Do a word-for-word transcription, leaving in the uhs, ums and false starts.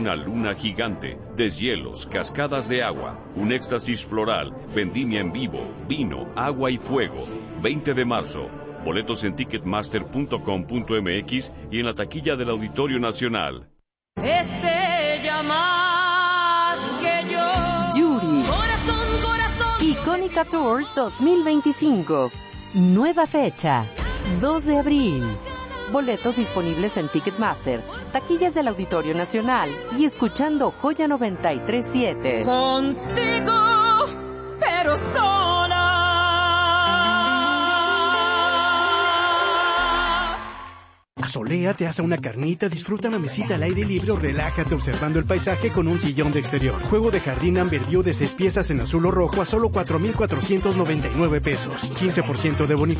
Una luna gigante, deshielos, cascadas de agua, un éxtasis floral, vendimia en vivo, vino, agua y fuego. veinte de marzo. Boletos en ticketmaster punto com punto m x y en la taquilla del Auditorio Nacional. Es ella más que yo. Yuri. Corazón, corazón. Icónica Tours dos mil veinticinco. Nueva fecha. dos de abril. Boletos disponibles en Ticketmaster, taquillas del Auditorio Nacional y escuchando Joya noventa y tres punto siete. Contigo, pero sola. Asoléate, haz una carnita, disfruta una mesita al aire libre o relájate observando el paisaje con un sillón de exterior. Juego de jardín Amber View de seis piezas en azul o rojo a solo cuatro mil cuatrocientos noventa y nueve pesos. quince por ciento de bonificación